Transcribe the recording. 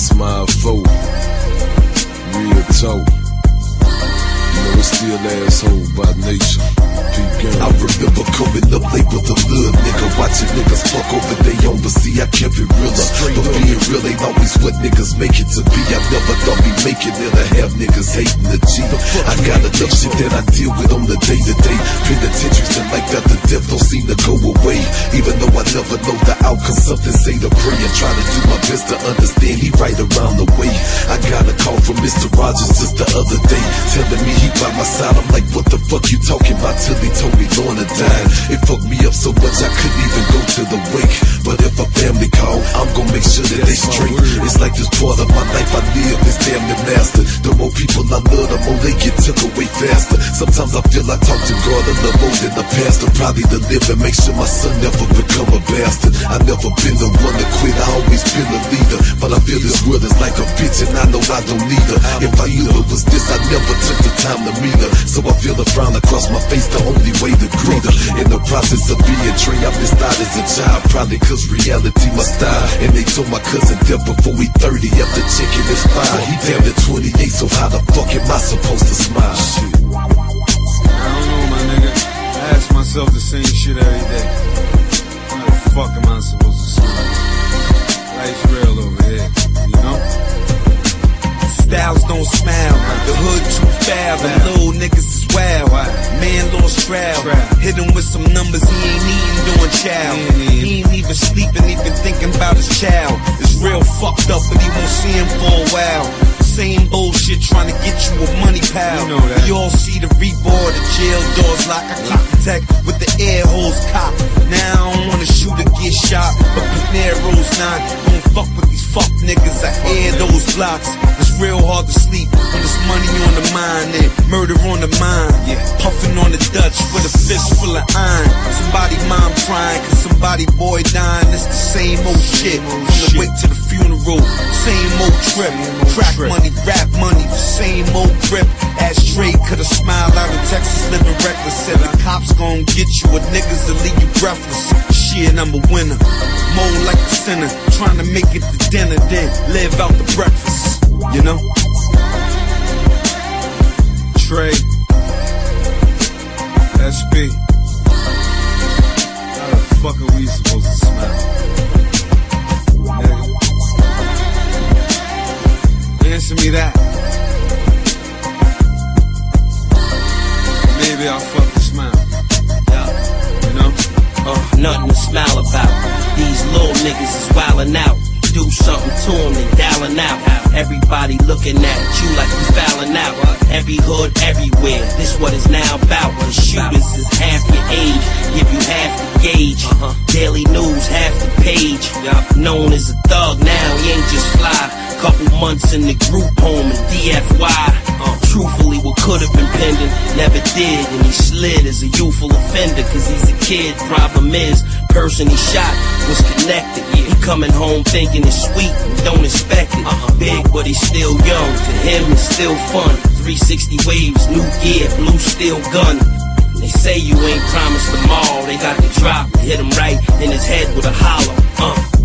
smile for. Real talk. You know it's still asshole by nature. I remember coming up late with a little nigga, watching niggas fuck over they own, but see I kept it realer. But being real ain't always what niggas make it to be. I never thought we'd make it, then I have niggas hating the G. I got enough shit that I deal with on the day-to-day. Penitentiaries and like that, the death don't seem to go away. Even though I never know the outcome, something say to pray and try to do my best to understand he right around the way. I got a call from Mr. Rogers just the other day, telling me he by my side. I'm like, what the fuck you talking about? Till he told me Lorna died. It fucked me up so much I couldn't even go to the wake. But if a family call, I'm gonna make sure that they straight. It's like this part of my life I live is damn the master. The more people I love, the more they get took away faster. Sometimes I feel I talk to God a little more than the pastor. Probably to live and make sure my son never become a bastard. I never been the one to quit, I always been a leader. But I feel this world is like a bitch and I know I don't need her. If I knew it was this, I never took the time to meet her. So I feel the frown across my face, the only way to greet her. In the process of being trained, I missed out as a child, probably cause reality my style. And they told my cousin death before he 30, after checking his file. He damn near 28, so how the fuck am I supposed to smile? Shit. I don't know, my nigga. I ask myself the same shit every day. How the fuck am I supposed to smile? Life's real over here, you know? Styles don't smile, the hood too foul, the little niggas is wild. Man lost trial, hit him with some numbers he ain't eating doing chow. He ain't even sleeping, even thinking about his child. It's real fucked up, but he won't see him for a while. Same bullshit trying to get you a money pal. You know that. We all see the rebar, the jail doors locked. I keep the tech with the air holes cocked. Now I don't wanna shoot or get shot, but Panero's not. Don't fuck with these fuck niggas, I air those blocks. It's real hard to sleep when there's money on the mind and murder on the mind. Puffing on the Dutch with a fist full of iron. Somebody mom crying cause somebody boy dying. It's the same old shit from the wake to the funeral. Same old trip, crack money, rap money, the same old grip. Ashtray could've smiled out in Texas, living reckless. Said the cops gon' get you, with niggas that leave you breathless. Shit, I'm a winner, mold like a sinner, trying to make it to dinner, then live out the breakfast, you know? Trey, SB, how the fuck are we supposed to smile? Nigga, answer me that. Maybe I'll fucking smile. You know? Nothing to smile about. These little niggas is wildin' out. Do something to them, they dialing out. Everybody looking at you like you fouling out. Every hood, everywhere, this what it's now about. The shooters is half your age, give you half the gauge. Daily news, half the page. Known as a thug now, he ain't just fly. Couple months in the group home in DFY. Truthfully, what could've been pending, never did. And he slid as a youthful offender, cause he's a kid. Problem is, person he shot was connected. He coming home thinking it's sweet and don't expect it. Big, but he's still young. To him, it's still fun. 360 waves, new gear, blue steel gun. They say you ain't promised them all. They got the drop, hit him right in his head with a hollow.